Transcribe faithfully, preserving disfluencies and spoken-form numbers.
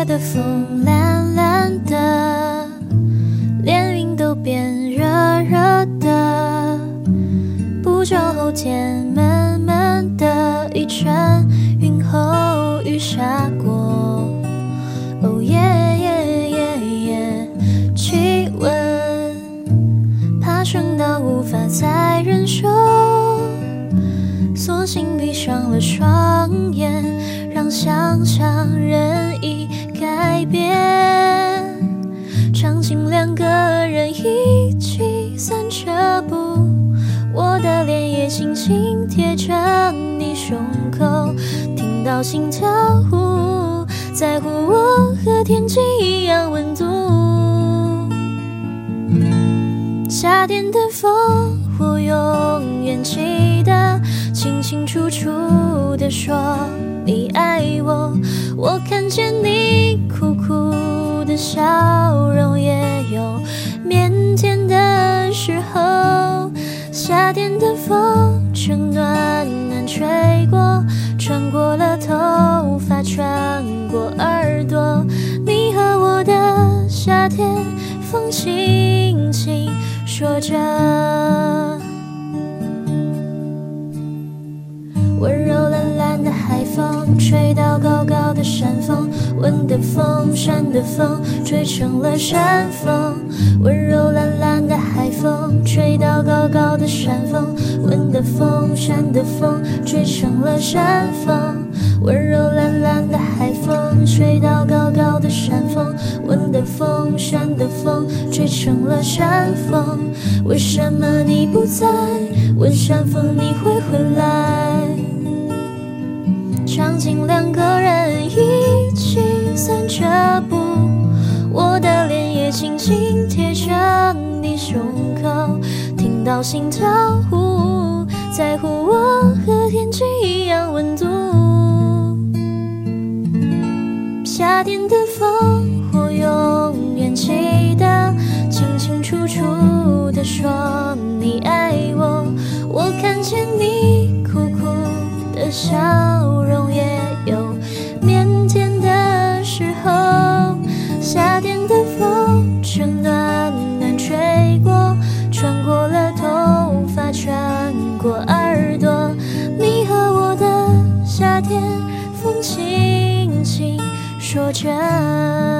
的风蓝蓝的，连云都变热热的。不久后天闷闷的，一阵云后雨下过。哦耶耶耶耶，气温爬升到无法再忍受，索性闭上了双眼，让想象任意改变。场景两个人一起散着步，我的脸也轻轻贴着你胸口，听到心跳呼，在乎我和天气一样温度。夏天的风，我永远记得，清清楚楚地说你爱我。我看见你苦苦的笑容，也有腼腆的时候。夏天的风正暖暖吹过，穿过了头发，穿过耳朵。你和我的夏天，风轻轻说着，温柔懒懒的海风吹到高高的山峰，温的风扇的风吹成了山峰。温柔懒懒的海风吹到高高的山峰，温的风扇的风吹成了山峰。温柔懒懒的海风吹到高高的山峰，温的风扇的风吹成了山峰。为什么你不在？问山峰你会回来？场景两个人一起散着步，我的脸也轻轻贴着你胸口，听到心跳呼，在乎我和天气一样温度。夏天的风，我永远记得，清清楚楚地说你爱我。我看见你苦苦的笑容，也有腼腆的时候。夏天的风正暖暖吹过，穿过了头发，穿过耳朵。你和我的夏天，风轻轻说着。